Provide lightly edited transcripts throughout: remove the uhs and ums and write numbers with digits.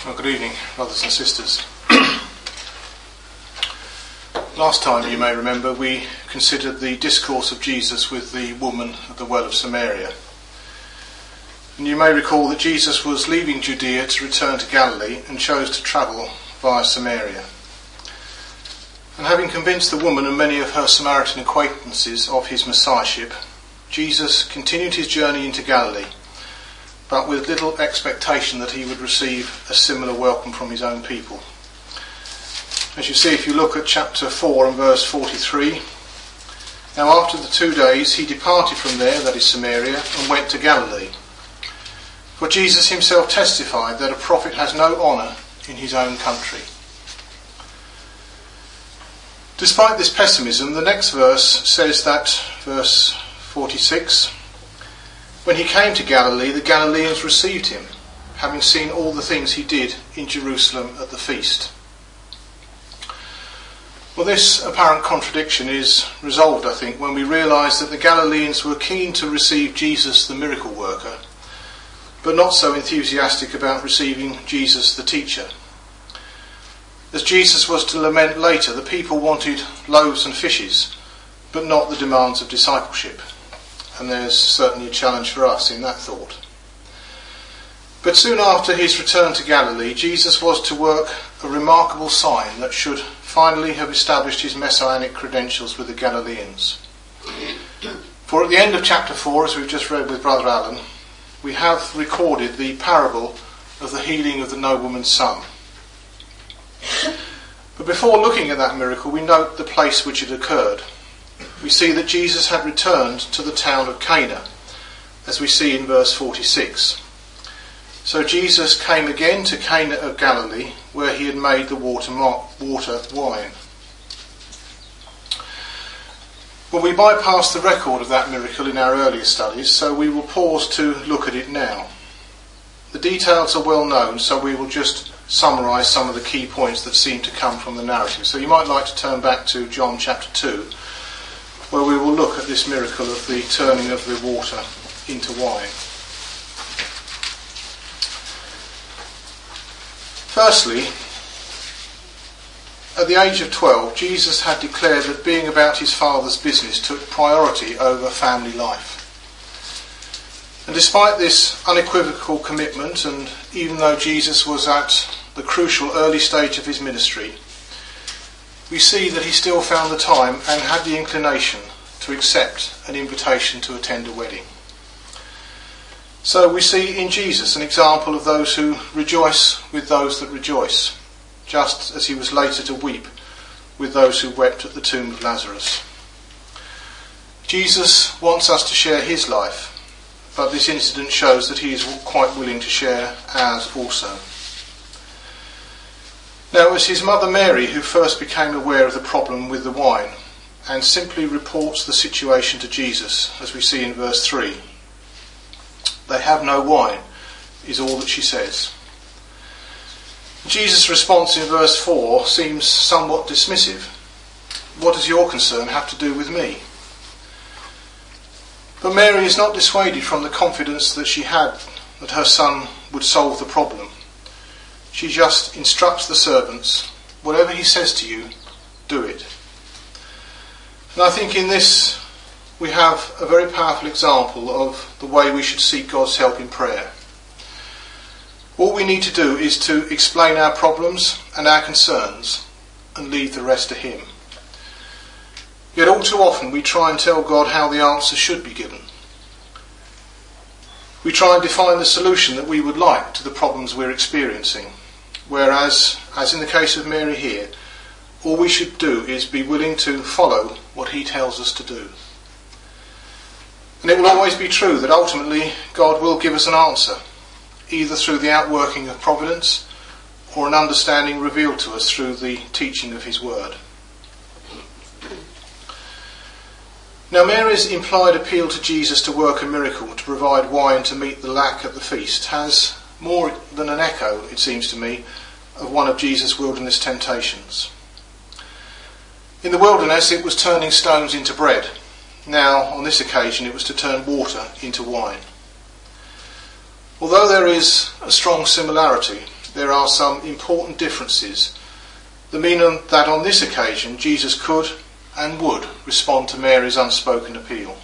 Well, good evening, brothers and sisters. Last time, you may remember, we considered the discourse of Jesus with the woman at the well of Samaria. And you may recall that Jesus was leaving Judea to return to Galilee and chose to travel via Samaria. And having convinced the woman and many of her Samaritan acquaintances of his messiahship, Jesus continued his journey into Galilee, but with little expectation that he would receive a similar welcome from his own people. As you see, if you look at chapter 4 and verse 43, now after the 2 days he departed from there, that is Samaria, and went to Galilee. For Jesus himself testified that a prophet has no honour in his own country. Despite this pessimism, the next verse says that, verse 46, when he came to Galilee, the Galileans received him, having seen all the things he did in Jerusalem at the feast. Well, this apparent contradiction is resolved, I think, when we realise that the Galileans were keen to receive Jesus the miracle worker, but not so enthusiastic about receiving Jesus the teacher. As Jesus was to lament later, the people wanted loaves and fishes, but not the demands of discipleship. And there's certainly a challenge for us in that thought. But soon after his return to Galilee, Jesus was to work a remarkable sign that should finally have established his messianic credentials with the Galileans. For at the end of chapter 4, as we've just read with Brother Alan, we have recorded the parable of the healing of the nobleman's son. But before looking at that miracle, we note the place which it occurred. We see that Jesus had returned to the town of Cana, as we see in verse 46. So Jesus came again to Cana of Galilee, where he had made the water wine. Well, we bypassed the record of that miracle in our earlier studies, so we will pause to look at it now. The details are well known, so we will just summarise some of the key points that seem to come from the narrative. So you might like to turn back to John chapter 2, where we will look at this miracle of the turning of the water into wine. Firstly, at the age of 12, Jesus had declared that being about his Father's business took priority over family life. And despite this unequivocal commitment, and even though Jesus was at the crucial early stage of his ministry, we see that he still found the time and had the inclination to accept an invitation to attend a wedding. So we see in Jesus an example of those who rejoice with those that rejoice, just as he was later to weep with those who wept at the tomb of Lazarus. Jesus wants us to share his life, but this incident shows that he is quite willing to share ours also. Now, it was his mother Mary who first became aware of the problem with the wine and simply reports the situation to Jesus, as we see in verse 3. They have no wine, is all that she says. Jesus' response in verse 4 seems somewhat dismissive. What does your concern have to do with me? But Mary is not dissuaded from the confidence that she had that her son would solve the problem. She just instructs the servants, whatever he says to you, do it. And I think in this we have a very powerful example of the way we should seek God's help in prayer. All we need to do is to explain our problems and our concerns and leave the rest to him. Yet all too often we try and tell God how the answer should be given. We try and define the solution that we would like to the problems we're experiencing, whereas, as in the case of Mary here, all we should do is be willing to follow what he tells us to do. And it will always be true that ultimately God will give us an answer, either through the outworking of providence or an understanding revealed to us through the teaching of his word. Now, Mary's implied appeal to Jesus to work a miracle to provide wine to meet the lack at the feast has more than an echo, it seems to me, of one of Jesus' wilderness temptations. In the wilderness it was turning stones into bread. Now, on this occasion, it was to turn water into wine. Although there is a strong similarity, there are some important differences that mean that on this occasion Jesus could and would respond to Mary's unspoken appeal.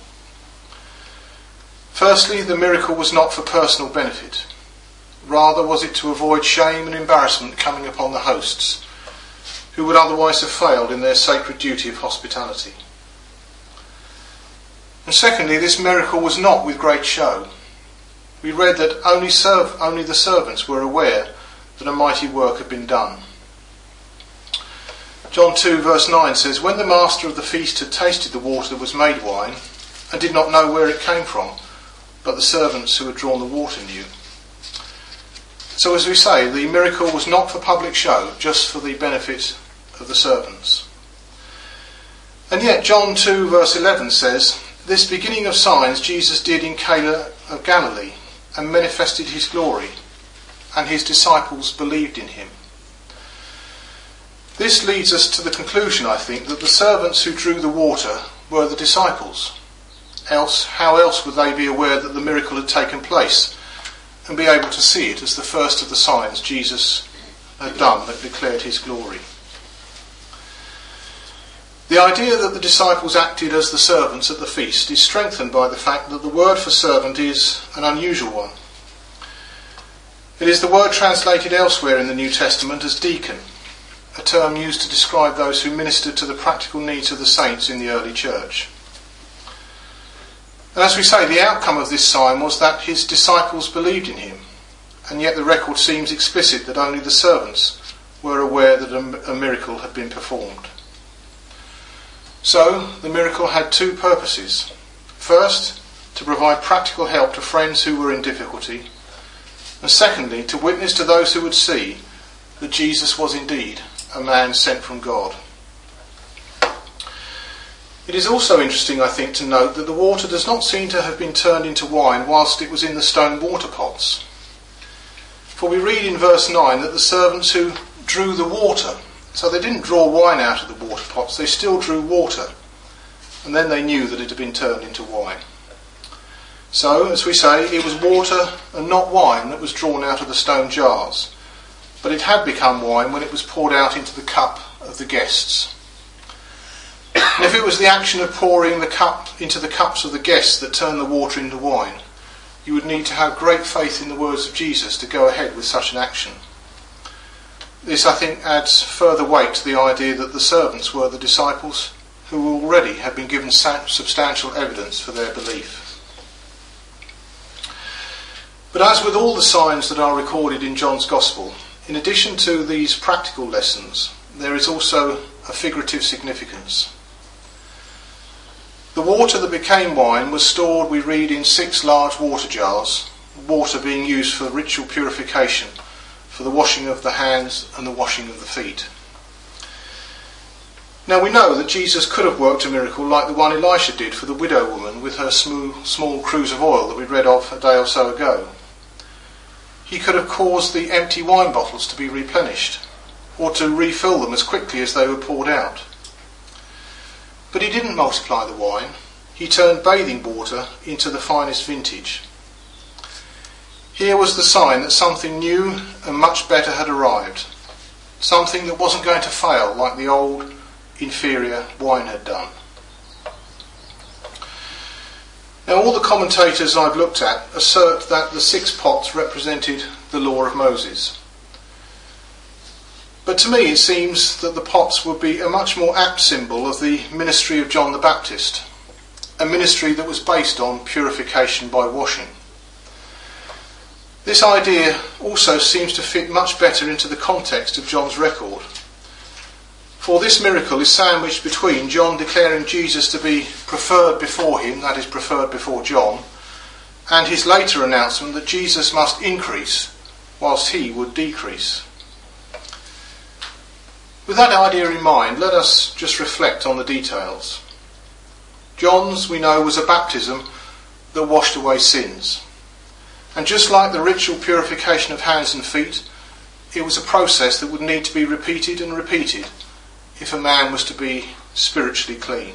Firstly, the miracle was not for personal benefit. Rather was it to avoid shame and embarrassment coming upon the hosts, who would otherwise have failed in their sacred duty of hospitality. And secondly, this miracle was not with great show. We read that only the servants were aware that a mighty work had been done. John 2 verse 9 says, "When the master of the feast had tasted the water that was made wine, and did not know where it came from, but the servants who had drawn the water knew." So as we say, the miracle was not for public show, just for the benefit of the servants. And yet John 2 verse 11 says, "This beginning of signs Jesus did in Cana of Galilee, and manifested his glory, and his disciples believed in him." This leads us to the conclusion, I think, that the servants who drew the water were the disciples. How else would they be aware that the miracle had taken place and be able to see it as the first of the signs Jesus had done that declared his glory? The idea that the disciples acted as the servants at the feast is strengthened by the fact that the word for servant is an unusual one. It is the word translated elsewhere in the New Testament as deacon, a term used to describe those who ministered to the practical needs of the saints in the early church. And as we say, the outcome of this sign was that his disciples believed in him, and yet the record seems explicit that only the servants were aware that a miracle had been performed. So, the miracle had two purposes. First, to provide practical help to friends who were in difficulty, and secondly, to witness to those who would see that Jesus was indeed a man sent from God. It is also interesting, I think, to note that the water does not seem to have been turned into wine whilst it was in the stone water pots. For we read in verse 9 that the servants who drew the water, so they didn't draw wine out of the water pots, they still drew water, and then they knew that it had been turned into wine. So, as we say, it was water and not wine that was drawn out of the stone jars, but it had become wine when it was poured out into the cup of the guests. And if it was the action of pouring the cup into the cups of the guests that turned the water into wine, you would need to have great faith in the words of Jesus to go ahead with such an action. This, I think, adds further weight to the idea that the servants were the disciples who already had been given substantial evidence for their belief. But as with all the signs that are recorded in John's Gospel, in addition to these practical lessons, there is also a figurative significance. The water that became wine was stored, we read, in 6 large water jars, water being used for ritual purification, for the washing of the hands and the washing of the feet. Now we know that Jesus could have worked a miracle like the one Elisha did for the widow woman with her small cruse of oil that we read of a day or so ago. He could have caused the empty wine bottles to be replenished, or to refill them as quickly as they were poured out. But he didn't multiply the wine. He turned bathing water into the finest vintage. Here was the sign that something new and much better had arrived, something that wasn't going to fail like the old, inferior wine had done. Now, all the commentators I've looked at assert that the 6 pots represented the law of Moses. But to me it seems that the pots would be a much more apt symbol of the ministry of John the Baptist, a ministry that was based on purification by washing. This idea also seems to fit much better into the context of John's record. For this miracle is sandwiched between John declaring Jesus to be preferred before him, that is, preferred before John, and his later announcement that Jesus must increase whilst he would decrease. With that idea in mind, let us just reflect on the details. John's, we know, was a baptism that washed away sins. And just like the ritual purification of hands and feet, it was a process that would need to be repeated and repeated if a man was to be spiritually clean.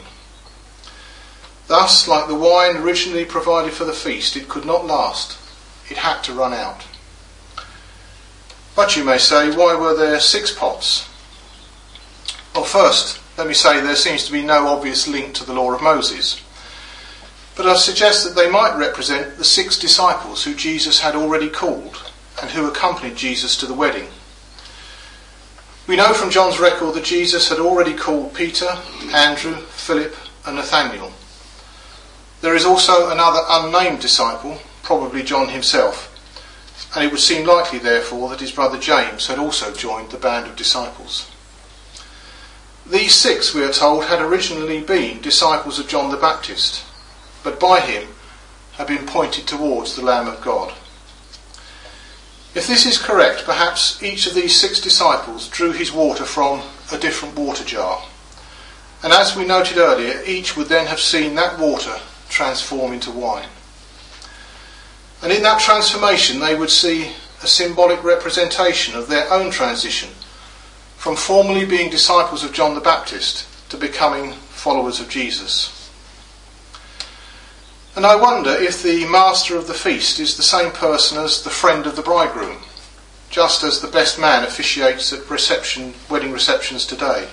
Thus, like the wine originally provided for the feast, it could not last. It had to run out. But you may say, why were there 6 pots? Well, first, let me say there seems to be no obvious link to the law of Moses. But I suggest that they might represent the 6 disciples who Jesus had already called and who accompanied Jesus to the wedding. We know from John's record that Jesus had already called Peter, Andrew, Philip and Nathanael. There is also another unnamed disciple, probably John himself, and it would seem likely therefore that his brother James had also joined the band of disciples. These 6, we are told, had originally been disciples of John the Baptist, but by him had been pointed towards the Lamb of God. If this is correct, perhaps each of these 6 disciples drew his water from a different water jar. And as we noted earlier, each would then have seen that water transform into wine. And in that transformation they would see a symbolic representation of their own transition from formerly being disciples of John the Baptist to becoming followers of Jesus. And I wonder if the master of the feast is the same person as the friend of the bridegroom, just as the best man officiates at wedding receptions today.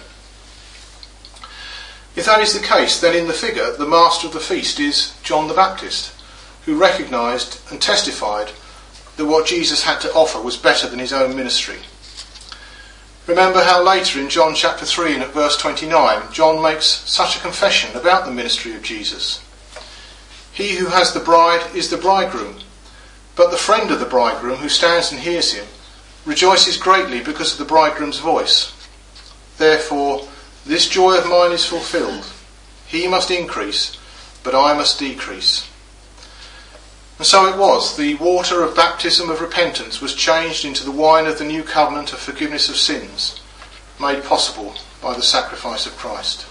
If that is the case, then in the figure, the master of the feast is John the Baptist, who recognised and testified that what Jesus had to offer was better than his own ministry. Remember how later in John chapter 3 and at verse 29, John makes such a confession about the ministry of Jesus. He who has the bride is the bridegroom, but the friend of the bridegroom who stands and hears him rejoices greatly because of the bridegroom's voice. Therefore, this joy of mine is fulfilled. He must increase, but I must decrease. And so it was, the water of baptism of repentance was changed into the wine of the new covenant of forgiveness of sins, made possible by the sacrifice of Christ.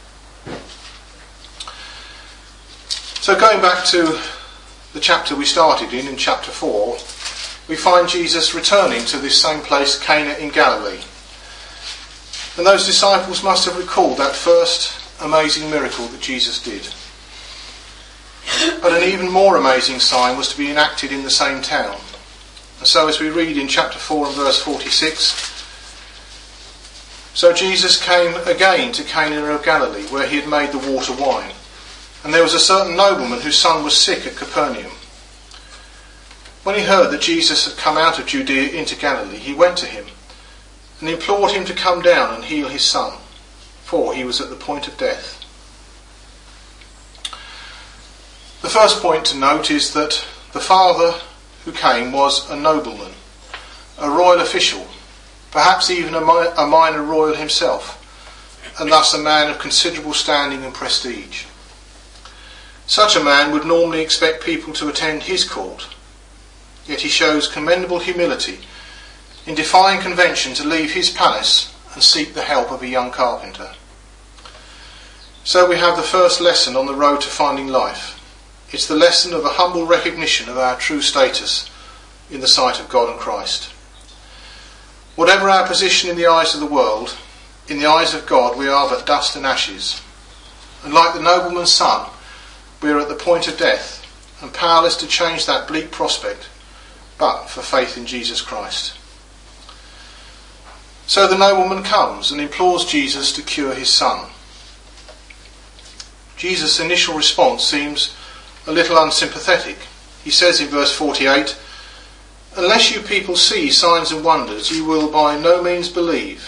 So going back to the chapter we started in chapter 4, we find Jesus returning to this same place, Cana in Galilee. And those disciples must have recalled that first amazing miracle that Jesus did. But an even more amazing sign was to be enacted in the same town. And so as we read in chapter 4 and verse 46, so Jesus came again to Cana of Galilee, where he had made the water wine. And there was a certain nobleman whose son was sick at Capernaum. When he heard that Jesus had come out of Judea into Galilee, he went to him and implored him to come down and heal his son, for he was at the point of death. The first point to note is that the father who came was a nobleman, a royal official, perhaps even a minor royal himself, and thus a man of considerable standing and prestige. Such a man would normally expect people to attend his court, yet he shows commendable humility in defying convention to leave his palace and seek the help of a young carpenter. So we have the first lesson on the road to finding life. It's the lesson of a humble recognition of our true status in the sight of God and Christ. Whatever our position in the eyes of the world, in the eyes of God we are but dust and ashes. And like the nobleman's son, we are at the point of death and powerless to change that bleak prospect, but for faith in Jesus Christ. So the nobleman comes and implores Jesus to cure his son. Jesus' initial response seems a little unsympathetic. He says in verse 48, "Unless you people see signs and wonders, you will by no means believe."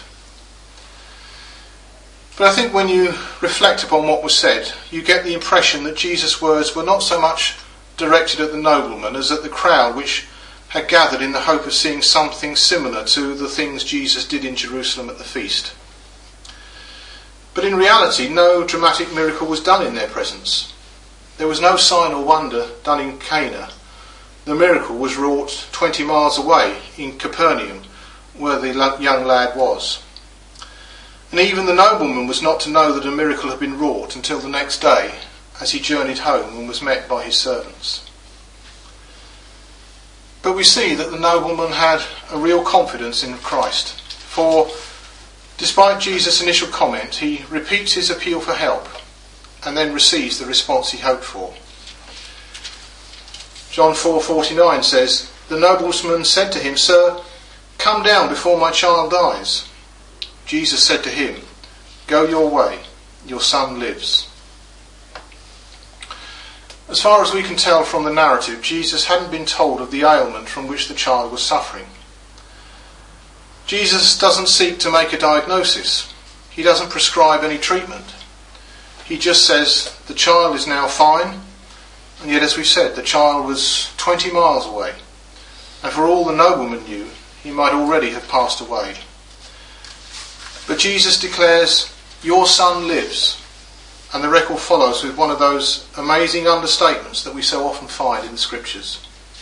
But I think when you reflect upon what was said, you get the impression that Jesus' words were not so much directed at the nobleman as at the crowd which had gathered in the hope of seeing something similar to the things Jesus did in Jerusalem at the feast. But in reality, no dramatic miracle was done in their presence. There was no sign or wonder done in Cana. The miracle was wrought 20 miles away in Capernaum, where the young lad was. And even the nobleman was not to know that a miracle had been wrought until the next day, as he journeyed home and was met by his servants. But we see that the nobleman had a real confidence in Christ, for despite Jesus' initial comment, he repeats his appeal for help and then receives the response he hoped for. John 4:49 says, "The nobleman said to him, 'Sir, "Come down before my child dies." Jesus said to him, "Go your way, your son lives." As far as we can tell from the narrative, Jesus hadn't been told of the ailment from which the child was suffering. Jesus doesn't seek to make a diagnosis. He doesn't prescribe any treatment. He just says the child is now fine, and yet, as we said, the child was 20 miles away, and for all the nobleman knew, he might already have passed away. But Jesus declares, "Your son lives," and the record follows with one of those amazing understatements that we so often find in the scriptures.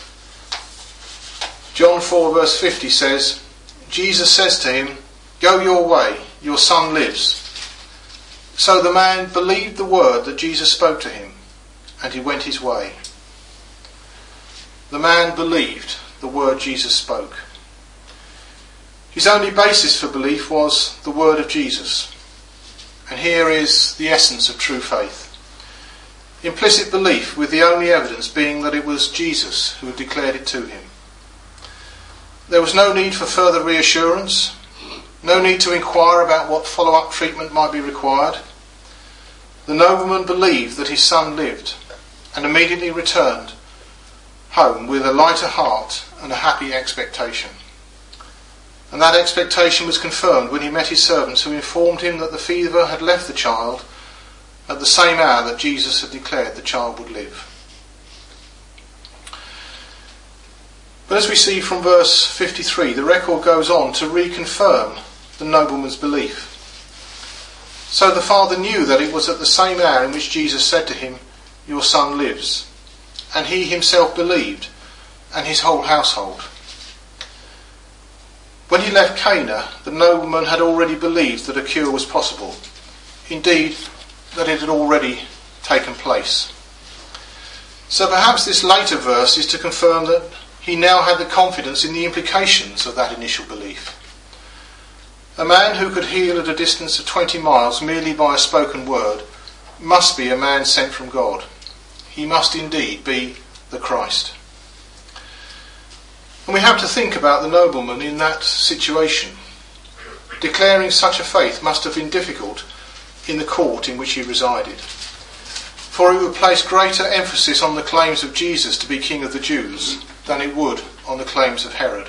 John 4 verse 50 says, Jesus says to him, "Go your way, your son lives." So the man believed the word that Jesus spoke to him, and he went his way. The man believed the word Jesus spoke. His only basis for belief was the word of Jesus. And here is the essence of true faith. Implicit belief, with the only evidence being that it was Jesus who had declared it to him. There was no need for further reassurance, no need to inquire about what follow-up treatment might be required. The nobleman believed that his son lived and immediately returned home with a lighter heart and a happy expectation. And that expectation was confirmed when he met his servants, who informed him that the fever had left the child at the same hour that Jesus had declared the child would live. But as we see from verse 53, the record goes on to reconfirm the nobleman's belief. So the father knew that it was at the same hour in which Jesus said to him, "Your son lives." And he himself believed, and his whole household. When he left Cana, the nobleman had already believed that a cure was possible. Indeed, that it had already taken place. So perhaps this later verse is to confirm that he now had the confidence in the implications of that initial belief. A man who could heal at a distance of 20 miles merely by a spoken word must be a man sent from God. He must indeed be the Christ. And we have to think about the nobleman in that situation. Declaring such a faith must have been difficult in the court in which he resided, for it would place greater emphasis on the claims of Jesus to be King of the Jews than it would on the claims of Herod.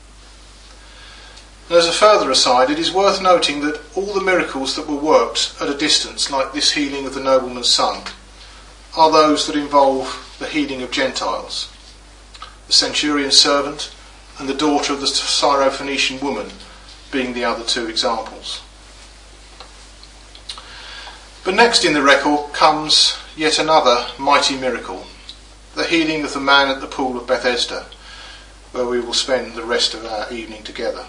And as a further aside, it is worth noting that all the miracles that were worked at a distance, like this healing of the nobleman's son, are those that involve the healing of Gentiles. The centurion's servant and the daughter of the Syrophoenician woman being the other two examples. But next in the record comes yet another mighty miracle, the healing of the man at the pool of Bethesda, where we will spend the rest of our evening together.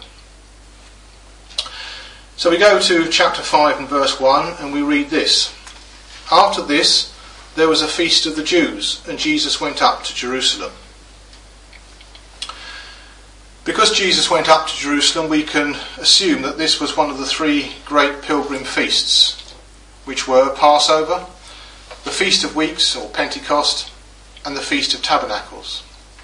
So we go to chapter 5 and verse 1, and we read this. After this, there was a feast of the Jews, and Jesus went up to Jerusalem. Because Jesus went up to Jerusalem, we can assume that this was one of the three great pilgrim feasts, which were Passover, the Feast of Weeks, or Pentecost, and the Feast of Tabernacles.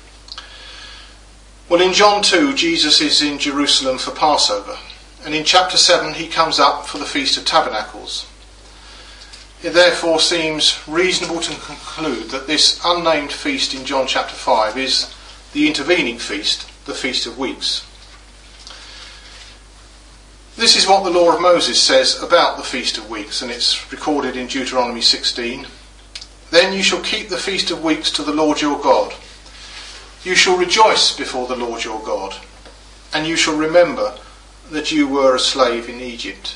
Well, in John 2, Jesus is in Jerusalem for Passover, and in chapter 7 he comes up for the Feast of Tabernacles. It therefore seems reasonable to conclude that this unnamed feast in John chapter 5 is the intervening feast, the Feast of Weeks. This is what the law of Moses says about the Feast of Weeks, and it's recorded in Deuteronomy 16. Then you shall keep the Feast of Weeks to the Lord your God. You shall rejoice before the Lord your God, and you shall remember that you were a slave in Egypt.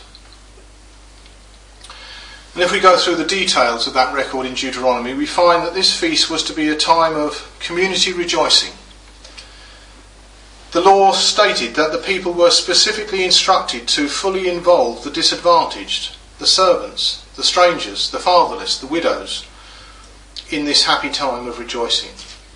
And if we go through the details of that record in Deuteronomy, we find that this feast was to be a time of community rejoicing. The law stated that the people were specifically instructed to fully involve the disadvantaged, the servants, the strangers, the fatherless, the widows, in this happy time of rejoicing.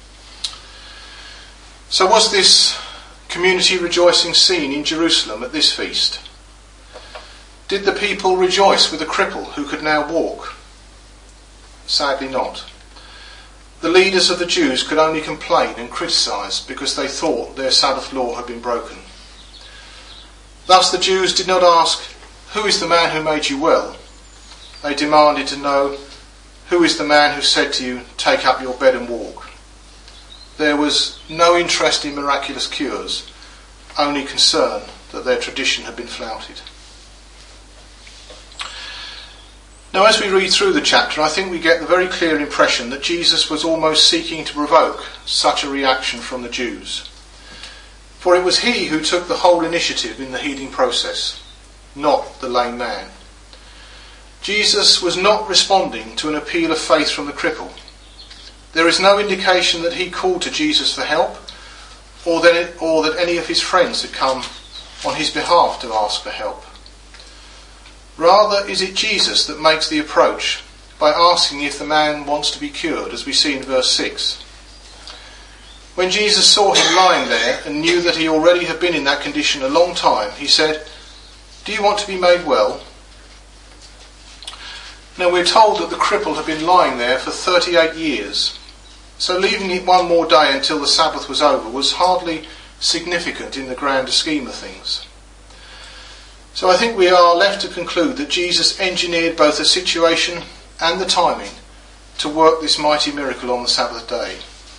So was this community rejoicing seen in Jerusalem at this feast? Did the people rejoice with a cripple who could now walk? Sadly not. The leaders of the Jews could only complain and criticise because they thought their Sabbath law had been broken. Thus the Jews did not ask, "Who is the man who made you well?" They demanded to know, "Who is the man who said to you, 'Take up your bed and walk'?" There was no interest in miraculous cures, only concern that their tradition had been flouted. Now, as we read through the chapter, I think we get the very clear impression that Jesus was almost seeking to provoke such a reaction from the Jews. For it was he who took the whole initiative in the healing process, not the lame man. Jesus was not responding to an appeal of faith from the cripple. There is no indication that he called to Jesus for help, or that any of his friends had come on his behalf to ask for help. Rather is it Jesus that makes the approach by asking if the man wants to be cured, as we see in verse 6. When Jesus saw him lying there and knew that he already had been in that condition a long time, he said, "Do you want to be made well?" Now we're told that the cripple had been lying there for 38 years, so leaving it one more day until the Sabbath was over was hardly significant in the grander scheme of things. So I think we are left to conclude that Jesus engineered both the situation and the timing to work this mighty miracle on the Sabbath day.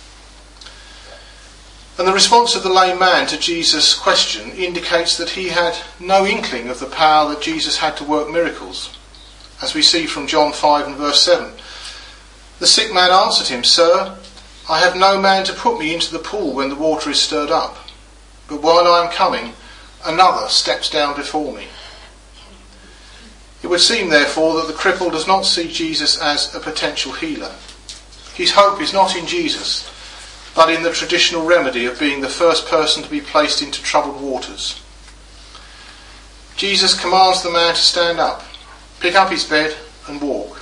And the response of the lame man to Jesus' question indicates that he had no inkling of the power that Jesus had to work miracles. As we see from John 5 and verse 7. The sick man answered him, "Sir, I have no man to put me into the pool when the water is stirred up. But while I am coming, another steps down before me." It would seem, therefore, that the cripple does not see Jesus as a potential healer. His hope is not in Jesus, but in the traditional remedy of being the first person to be placed into troubled waters. Jesus commands the man to stand up, pick up his bed and walk.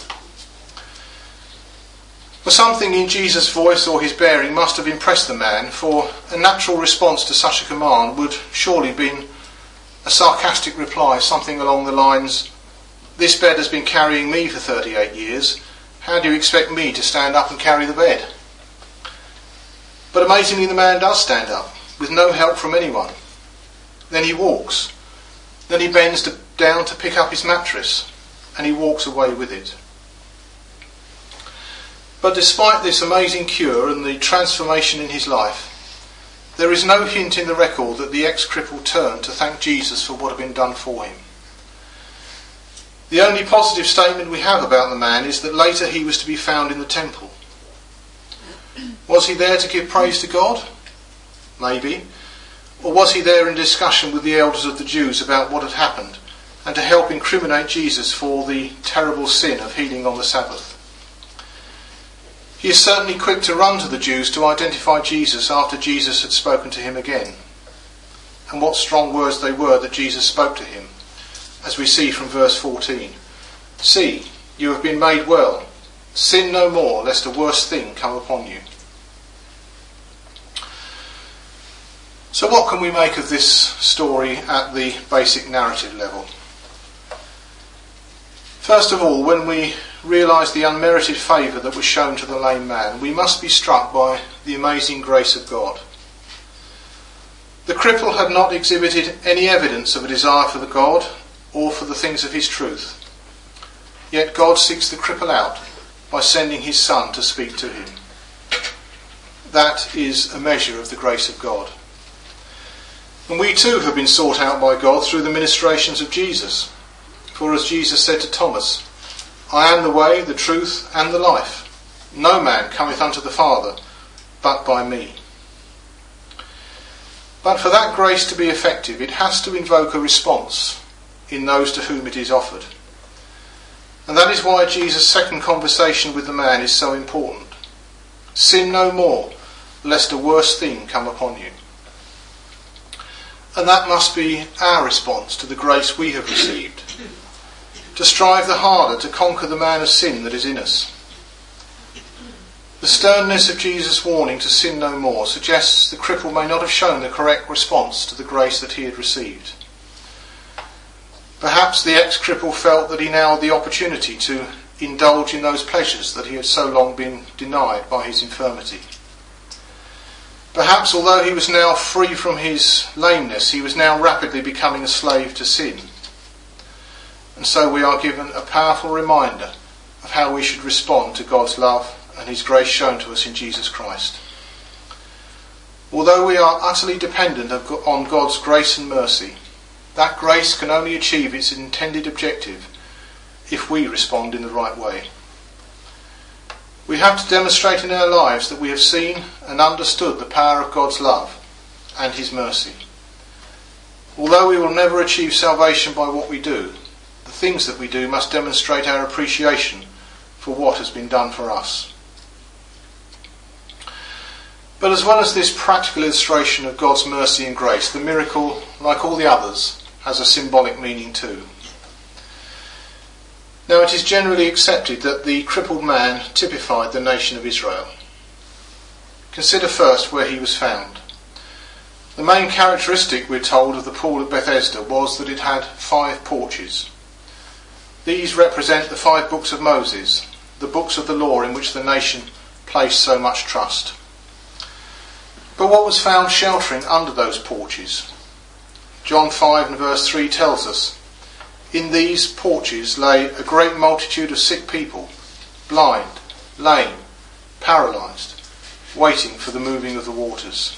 For something in Jesus' voice or his bearing must have impressed the man, for a natural response to such a command would surely have been a sarcastic reply, something along the lines, "This bed has been carrying me for 38 years. How do you expect me to stand up and carry the bed?" But amazingly the man does stand up, with no help from anyone. Then he walks. Then he bends down to pick up his mattress, and he walks away with it. But despite this amazing cure and the transformation in his life, there is no hint in the record that the ex-cripple turned to thank Jesus for what had been done for him. The only positive statement we have about the man is that later he was to be found in the temple. Was he there to give praise to God? Maybe. Or was he there in discussion with the elders of the Jews about what had happened, and to help incriminate Jesus for the terrible sin of healing on the Sabbath? He is certainly quick to run to the Jews to identify Jesus after Jesus had spoken to him again. And what strong words they were that Jesus spoke to him, as we see from verse 14. "See, you have been made well. Sin no more, lest a worse thing come upon you." So what can we make of this story at the basic narrative level? First of all, when we realise the unmerited favour that was shown to the lame man, we must be struck by the amazing grace of God. The cripple had not exhibited any evidence of a desire for the God or for the things of his truth. Yet God seeks the cripple out by sending his Son to speak to him. That is a measure of the grace of God. And we too have been sought out by God through the ministrations of Jesus. For as Jesus said to Thomas, "I am the way, the truth, and the life. No man cometh unto the Father, but by me." But for that grace to be effective, it has to invoke a response in those to whom it is offered. And that is why Jesus' second conversation with the man is so important. Sin no more, lest a worse thing come upon you. And that must be our response to the grace we have received. To strive the harder to conquer the man of sin that is in us. The sternness of Jesus' warning to sin no more suggests the cripple may not have shown the correct response to the grace that he had received. Perhaps the ex-cripple felt that he now had the opportunity to indulge in those pleasures that he had so long been denied by his infirmity. Perhaps although he was now free from his lameness, he was now rapidly becoming a slave to sin. And so we are given a powerful reminder of how we should respond to God's love and his grace shown to us in Jesus Christ. Although we are utterly dependent on God's grace and mercy, that grace can only achieve its intended objective if we respond in the right way. We have to demonstrate in our lives that we have seen and understood the power of God's love and his mercy. Although we will never achieve salvation by what we do, the things that we do must demonstrate our appreciation for what has been done for us. But as well as this practical illustration of God's mercy and grace, the miracle, like all the others, has a symbolic meaning too. Now, it is generally accepted that the crippled man typified the nation of Israel. Consider first where he was found. The main characteristic, we're told, of the pool at Bethesda was that it had 5 porches. These represent the 5 books of Moses, the books of the law in which the nation placed so much trust. But what was found sheltering under those porches? John 5 and verse 3 tells us, "In these porches lay a great multitude of sick people, blind, lame, paralysed, waiting for the moving of the waters."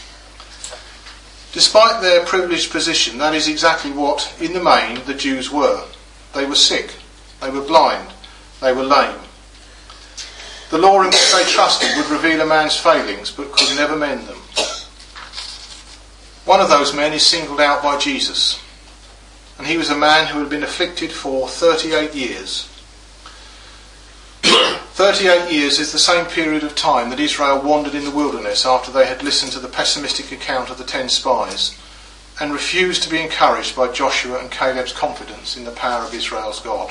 Despite their privileged position, that is exactly what, in the main, the Jews were. They were sick, they were blind, they were lame. The law in which they trusted would reveal a man's failings, but could never mend them. One of those men is singled out by Jesus, and he was a man who had been afflicted for 38 years. 38 years is the same period of time that Israel wandered in the wilderness after they had listened to the pessimistic account of the 10 spies and refused to be encouraged by Joshua and Caleb's confidence in the power of Israel's God.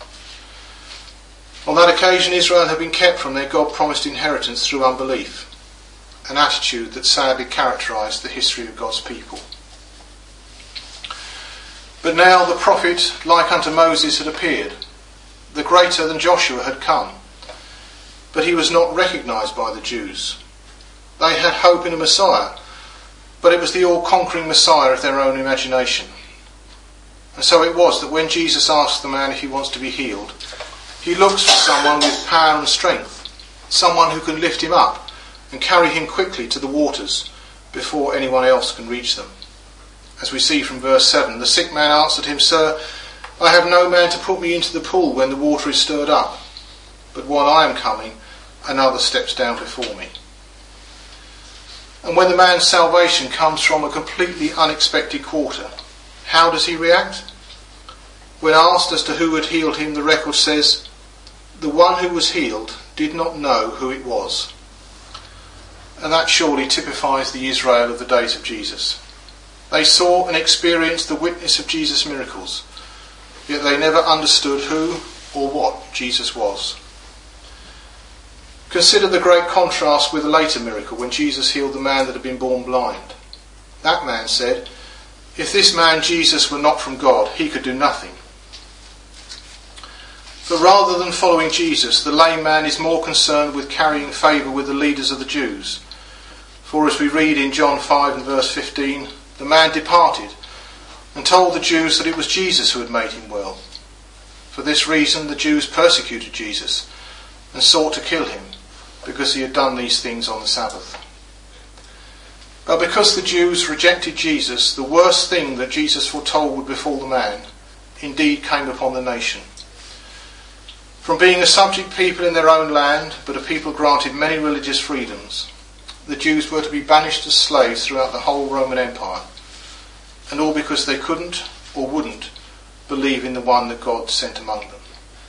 On that occasion, Israel had been kept from their God-promised inheritance through unbelief, an attitude that sadly characterised the history of God's people. But now the prophet, like unto Moses, had appeared. The greater than Joshua had come, but he was not recognised by the Jews. They had hope in a Messiah, but it was the all-conquering Messiah of their own imagination. And so it was that when Jesus asked the man if he wants to be healed, he looks for someone with power and strength, someone who can lift him up and carry him quickly to the waters before anyone else can reach them. As we see from verse 7, the sick man answered him, "Sir, I have no man to put me into the pool when the water is stirred up, but while I am coming, another steps down before me." And when the man's salvation comes from a completely unexpected quarter, how does he react? When asked as to who had healed him, the record says, "The one who was healed did not know who it was." And that surely typifies the Israel of the days of Jesus. They saw and experienced the witness of Jesus' miracles, yet they never understood who or what Jesus was. Consider the great contrast with a later miracle when Jesus healed the man that had been born blind. That man said, "If this man Jesus were not from God, he could do nothing." But rather than following Jesus, the lame man is more concerned with carrying favour with the leaders of the Jews. For as we read in John 5 and verse 15, the man departed and told the Jews that it was Jesus who had made him well. For this reason the Jews persecuted Jesus and sought to kill him, because he had done these things on the Sabbath. But because the Jews rejected Jesus, the worst thing that Jesus foretold would befall the man indeed came upon the nation. From being a subject people in their own land, but a people granted many religious freedoms, the Jews were to be banished as slaves throughout the whole Roman Empire, and all because they couldn't or wouldn't believe in the one that God sent among them.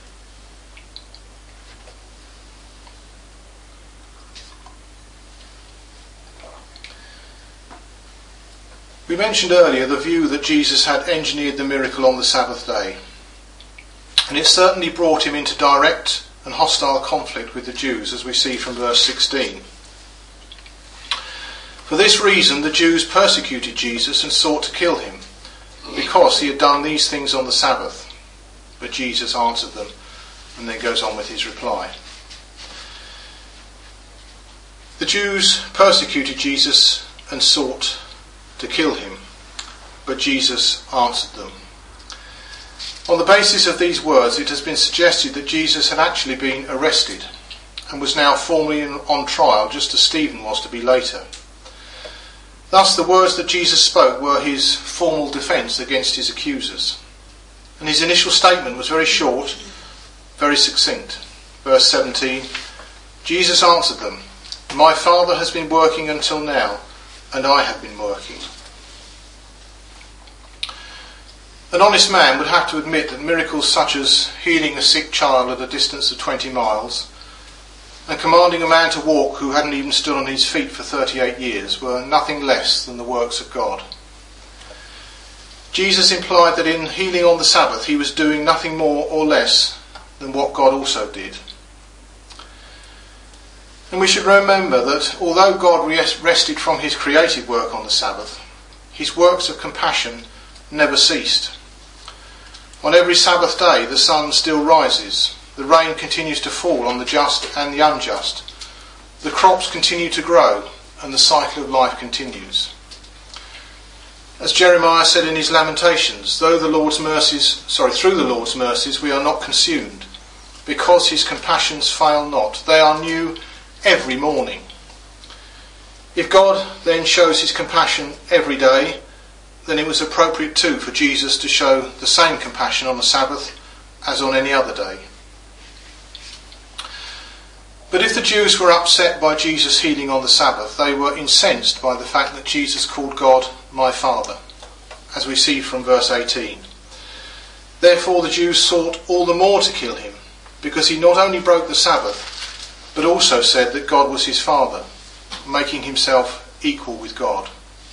We mentioned earlier the view that Jesus had engineered the miracle on the Sabbath day, and it certainly brought him into direct and hostile conflict with the Jews, as we see from verse 16. For this reason the Jews persecuted Jesus and sought to kill him, because he had done these things on the Sabbath. But Jesus answered them, and then goes on with his reply. The Jews persecuted Jesus and sought to kill him, but Jesus answered them. On the basis of these words, it has been suggested that Jesus had actually been arrested and was now formally on trial, just as Stephen was to be later. Thus, the words that Jesus spoke were his formal defence against his accusers. And his initial statement was very short, very succinct. Verse 17, Jesus answered them, "My Father has been working until now, and I have been working." An honest man would have to admit that miracles such as healing a sick child at a distance of 20 miles and commanding a man to walk who hadn't even stood on his feet for 38 years were nothing less than the works of God. Jesus implied that in healing on the Sabbath he was doing nothing more or less than what God also did. And we should remember that although God rested from his creative work on the Sabbath, his works of compassion never ceased. On every Sabbath day the sun still rises, the rain continues to fall on the just and the unjust, the crops continue to grow, and the cycle of life continues. As Jeremiah said in his Lamentations, through the Lord's mercies we are not consumed, because his compassions fail not. They are new every morning. If God then shows his compassion every day, then it was appropriate too for Jesus to show the same compassion on the Sabbath as on any other day. But if the Jews were upset by Jesus healing on the Sabbath, they were incensed by the fact that Jesus called God "my Father," as we see from verse 18. Therefore the Jews sought all the more to kill him, because he not only broke the Sabbath, but also said that God was his Father, making himself equal with God.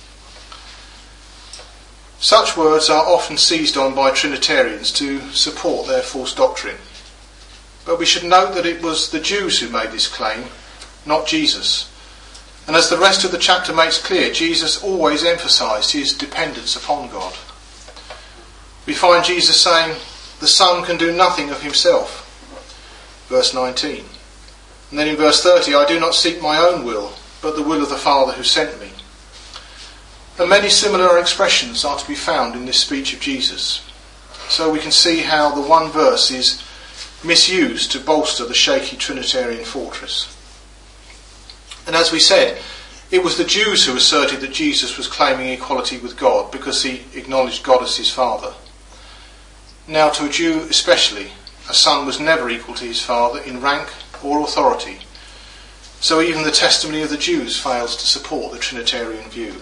Such words are often seized on by Trinitarians to support their false doctrine. But we should note that it was the Jews who made this claim, not Jesus. And as the rest of the chapter makes clear, Jesus always emphasised his dependence upon God. We find Jesus saying, "The Son can do nothing of himself," verse 19. And then in verse 30, "I do not seek my own will, but the will of the Father who sent me." And many similar expressions are to be found in this speech of Jesus. So we can see how the one verse is misused to bolster the shaky Trinitarian fortress. And as we said, it was the Jews who asserted that Jesus was claiming equality with God because he acknowledged God as his Father. Now, to a Jew especially, a son was never equal to his father in rank or authority. So even the testimony of the Jews fails to support the Trinitarian view.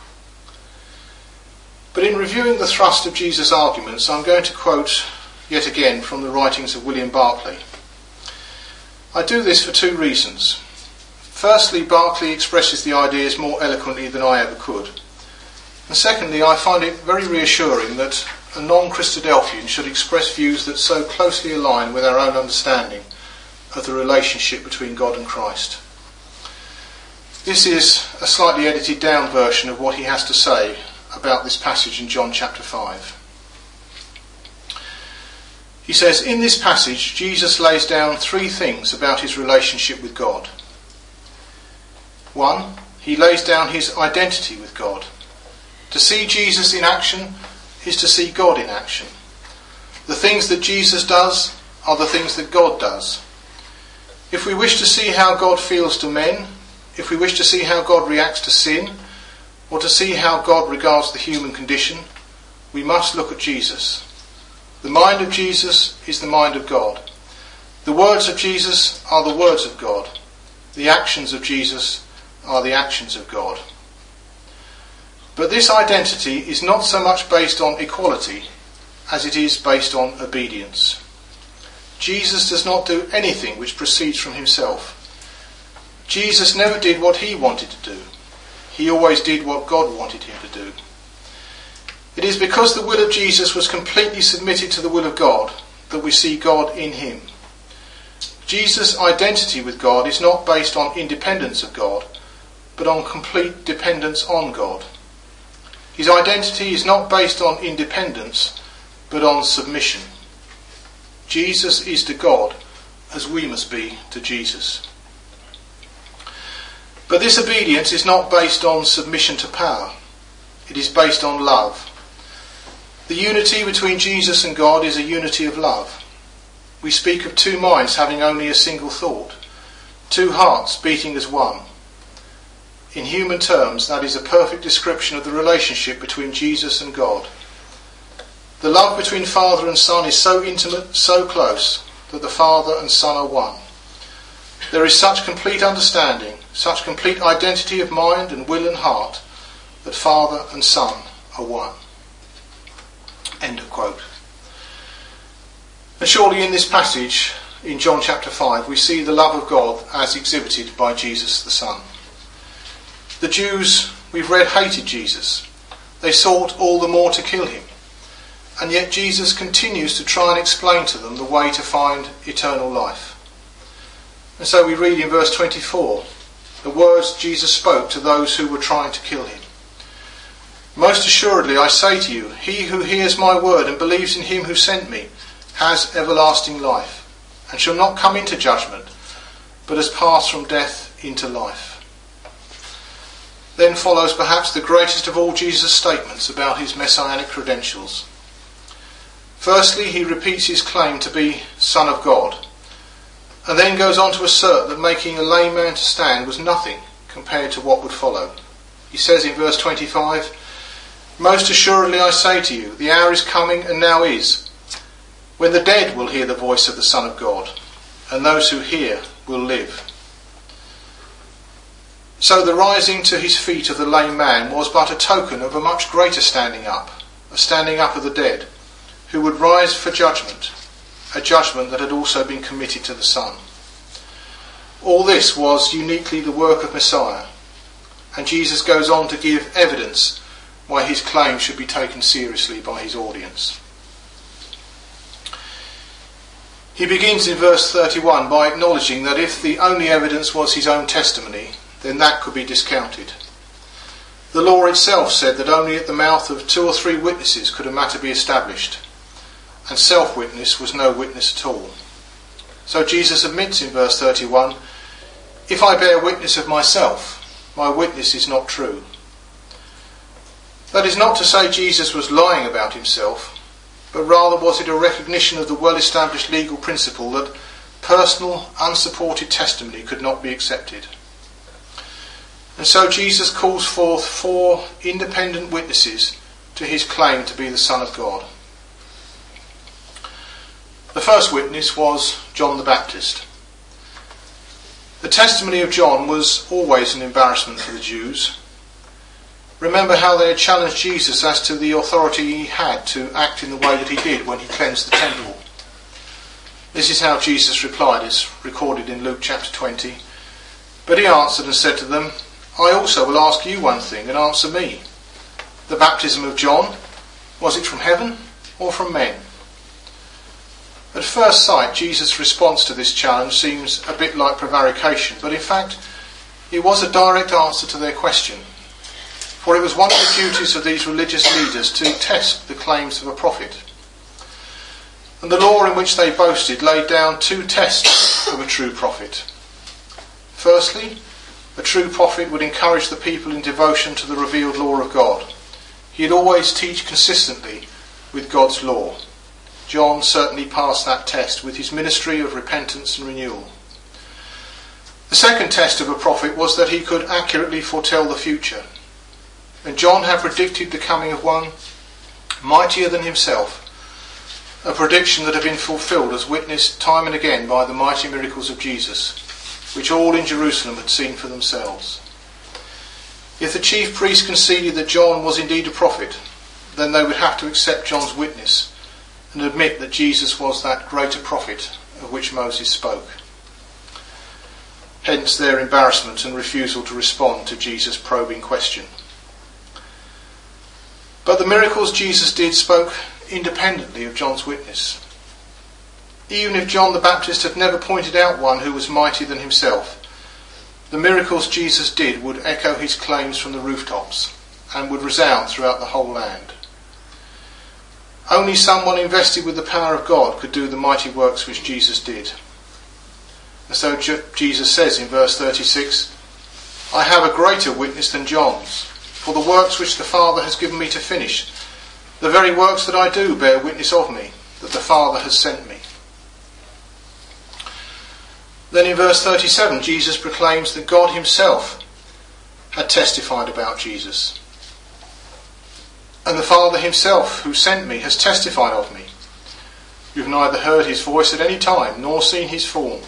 But in reviewing the thrust of Jesus' arguments, I'm going to quote yet again from the writings of William Barclay. I do this for two reasons. Firstly, Barclay expresses the ideas more eloquently than I ever could. And secondly, I find it very reassuring that a non-Christadelphian should express views that so closely align with our own understanding of the relationship between God and Christ. This is a slightly edited down version of what he has to say about this passage in John chapter 5. He says, in this passage, Jesus lays down three things about his relationship with God. 1, he lays down his identity with God. To see Jesus in action is to see God in action. The things that Jesus does are the things that God does. If we wish to see how God feels to men, if we wish to see how God reacts to sin, or to see how God regards the human condition, we must look at Jesus. The mind of Jesus is the mind of God. The words of Jesus are the words of God. The actions of Jesus are the actions of God. But this identity is not so much based on equality as it is based on obedience. Jesus does not do anything which proceeds from himself. Jesus never did what he wanted to do. He always did what God wanted him to do. It is because the will of Jesus was completely submitted to the will of God that we see God in him. Jesus' identity with God is not based on independence of God, but on complete dependence on God. His identity is not based on independence, but on submission. Jesus is to God as we must be to Jesus. But this obedience is not based on submission to power. It is based on love. The unity between Jesus and God is a unity of love. We speak of two minds having only a single thought, two hearts beating as one. In human terms, that is a perfect description of the relationship between Jesus and God. The love between Father and Son is so intimate, so close, that the Father and Son are one. There is such complete understanding, such complete identity of mind and will and heart, that Father and Son are one. End of quote. And surely in this passage, in John chapter 5, we see the love of God as exhibited by Jesus the Son. The Jews, we've read, hated Jesus. They sought all the more to kill him. And yet Jesus continues to try and explain to them the way to find eternal life. And so we read in verse 24, the words Jesus spoke to those who were trying to kill him. Most assuredly I say to you, he who hears my word and believes in him who sent me has everlasting life, and shall not come into judgment, but has passed from death into life. Then follows perhaps the greatest of all Jesus' statements about his messianic credentials. Firstly, he repeats his claim to be Son of God, and then goes on to assert that making a lame man to stand was nothing compared to what would follow. He says in verse 25, most assuredly I say to you, the hour is coming, and now is, when the dead will hear the voice of the Son of God, and those who hear will live. So the rising to his feet of the lame man was but a token of a much greater standing up, a standing up of the dead, who would rise for judgment, a judgment that had also been committed to the Son. All this was uniquely the work of Messiah, and Jesus goes on to give evidence why his claim should be taken seriously by his audience. He begins in verse 31 by acknowledging that if the only evidence was his own testimony, then that could be discounted. The law itself said that only at the mouth of 2 or 3 witnesses could a matter be established, and self-witness was no witness at all. So Jesus admits in verse 31, if I bear witness of myself, my witness is not true. That is not to say Jesus was lying about himself, but rather was it a recognition of the well-established legal principle that personal, unsupported testimony could not be accepted. And so Jesus calls forth 4 independent witnesses to his claim to be the Son of God. The first witness was John the Baptist. The testimony of John was always an embarrassment for the Jews. Remember how they had challenged Jesus as to the authority he had to act in the way that he did when he cleansed the temple. This is how Jesus replied. It's recorded in Luke chapter 20. But he answered and said to them, I also will ask you one thing, and answer me. The baptism of John, was it from heaven or from men? At first sight, Jesus' response to this challenge seems a bit like prevarication, but in fact, it was a direct answer to their question. For it was one of the duties of these religious leaders to test the claims of a prophet. And the law in which they boasted laid down 2 tests of a true prophet. Firstly, a true prophet would encourage the people in devotion to the revealed law of God. He'd always teach consistently with God's law. John certainly passed that test with his ministry of repentance and renewal. The second test of a prophet was that he could accurately foretell the future. And John had predicted the coming of one mightier than himself, a prediction that had been fulfilled as witnessed time and again by the mighty miracles of Jesus, which all in Jerusalem had seen for themselves. If the chief priests conceded that John was indeed a prophet, then they would have to accept John's witness and admit that Jesus was that greater prophet of which Moses spoke. Hence their embarrassment and refusal to respond to Jesus' probing question. But the miracles Jesus did spoke independently of John's witness. Even if John the Baptist had never pointed out one who was mightier than himself, the miracles Jesus did would echo his claims from the rooftops and would resound throughout the whole land. Only someone invested with the power of God could do the mighty works which Jesus did. And so Jesus says in verse 36, I have a greater witness than John's, for the works which the Father has given me to finish, the very works that I do bear witness of me, that the Father has sent me. Then in verse 37, Jesus proclaims that God himself had testified about Jesus. And the Father himself who sent me has testified of me. You have neither heard his voice at any time, nor seen his form.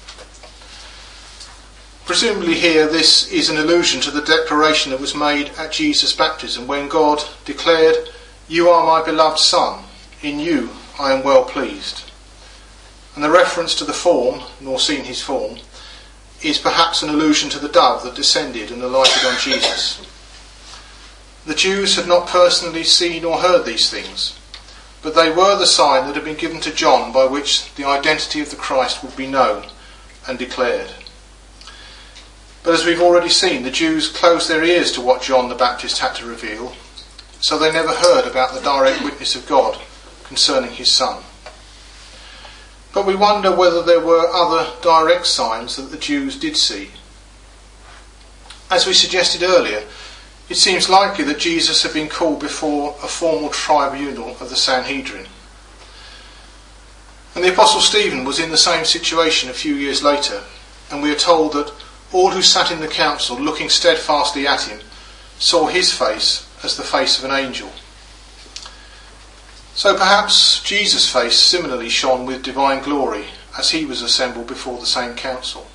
Presumably here this is an allusion to the declaration that was made at Jesus' baptism when God declared, "You are my beloved Son, in you I am well pleased." And the reference to the form, nor seen his form, is perhaps an allusion to the dove that descended and alighted on Jesus. The Jews had not personally seen or heard these things, but they were the sign that had been given to John by which the identity of the Christ would be known and declared. But as we've already seen, the Jews closed their ears to what John the Baptist had to reveal, so they never heard about the direct witness of God concerning his Son. But we wonder whether there were other direct signs that the Jews did see. As we suggested earlier, it seems likely that Jesus had been called before a formal tribunal of the Sanhedrin. And the Apostle Stephen was in the same situation a few years later, and we are told that all who sat in the council, looking steadfastly at him, saw his face as the face of an angel. So perhaps Jesus' face similarly shone with divine glory as he was assembled before the same council.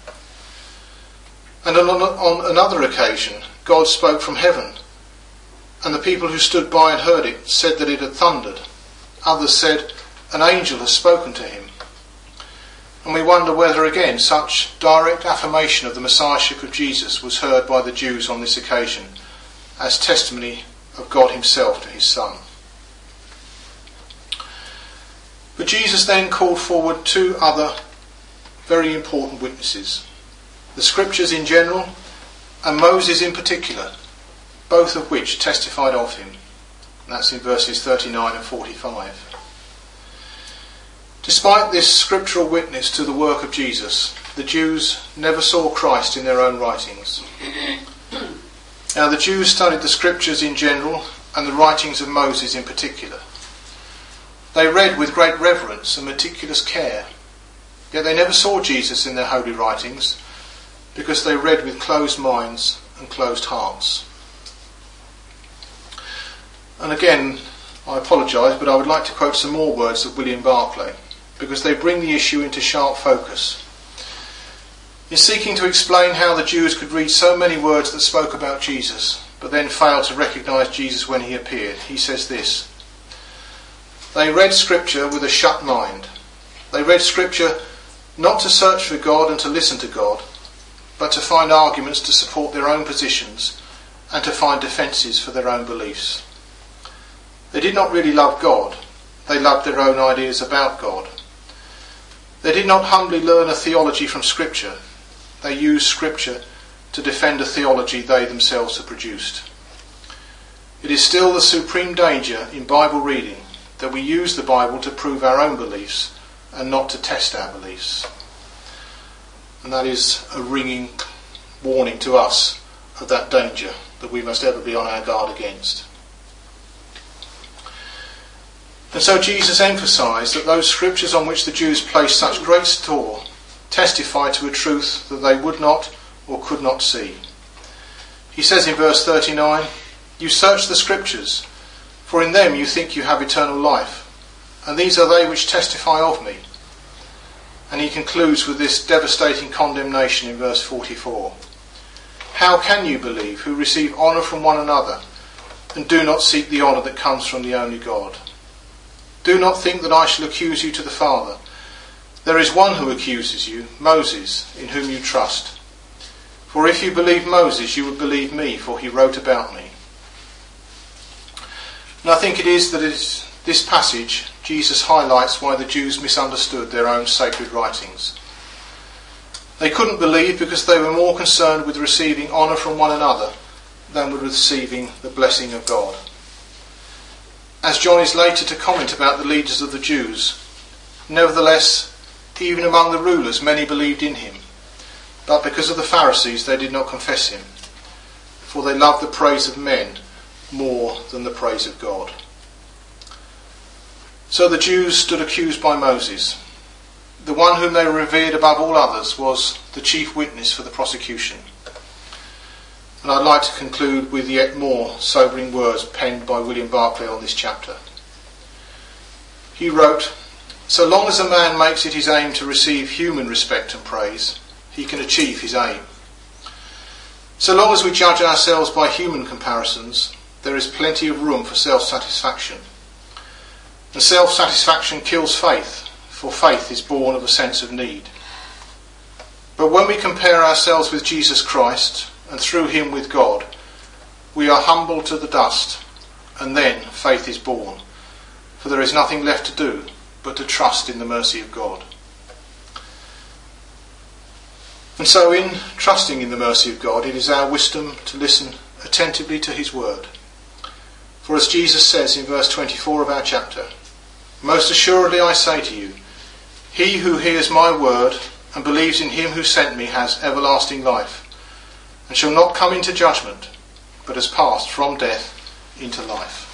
And on another occasion, God spoke from heaven, and the people who stood by and heard it said that it had thundered. Others said, "An angel has spoken to him." And we wonder whether again such direct affirmation of the Messiahship of Jesus was heard by the Jews on this occasion as testimony of God himself to his Son. But Jesus then called forward two other very important witnesses, the Scriptures in general and Moses in particular, both of which testified of him. And that's in verses 39 and 45. Despite this scriptural witness to the work of Jesus, the Jews never saw Christ in their own writings. Now the Jews studied the Scriptures in general and the writings of Moses in particular. They read with great reverence and meticulous care, yet they never saw Jesus in their holy writings because they read with closed minds and closed hearts. And again, I apologise, but I would like to quote some more words of William Barclay because they bring the issue into sharp focus. In seeking to explain how the Jews could read so many words that spoke about Jesus, but then fail to recognise Jesus when he appeared, he says this: they read Scripture with a shut mind. They read Scripture not to search for God and to listen to God, but to find arguments to support their own positions and to find defences for their own beliefs. They did not really love God. They loved their own ideas about God. They did not humbly learn a theology from Scripture. They used Scripture to defend a theology they themselves had produced. It is still the supreme danger in Bible reading that we use the Bible to prove our own beliefs and not to test our beliefs. And that is a ringing warning to us of that danger that we must ever be on our guard against. And so Jesus emphasised that those Scriptures on which the Jews placed such great store testify to a truth that they would not or could not see. He says in verse 39, "You search the Scriptures, for in them you think you have eternal life, and these are they which testify of me." And he concludes with this devastating condemnation in verse 44. "How can you believe who receive honour from one another and do not seek the honour that comes from the only God? Do not think that I shall accuse you to the Father. There is one who accuses you, Moses, in whom you trust. For if you believe Moses, you would believe me, for he wrote about me." And I think it is that this passage, Jesus highlights why the Jews misunderstood their own sacred writings. They couldn't believe because they were more concerned with receiving honour from one another than with receiving the blessing of God. As John is later to comment about the leaders of the Jews, nevertheless, even among the rulers many believed in him, But because of the Pharisees they did not confess him, for they loved the praise of men more than the praise of God. So the Jews stood accused by Moses. The one whom they revered above all others was the chief witness for the prosecution. And I'd like to conclude with yet more sobering words penned by William Barclay on this chapter. He wrote, "So long as a man makes it his aim to receive human respect and praise, he can achieve his aim. So long as we judge ourselves by human comparisons, there is plenty of room for self-satisfaction. And self-satisfaction kills faith, for faith is born of a sense of need. But when we compare ourselves with Jesus Christ, and through him with God, we are humbled to the dust, and then faith is born, for there is nothing left to do but to trust in the mercy of God." And so in trusting in the mercy of God, it is our wisdom to listen attentively to his word. For as Jesus says in verse 24 of our chapter, "Most assuredly I say to you, he who hears my word and believes in him who sent me has everlasting life, and shall not come into judgment, but has passed from death into life."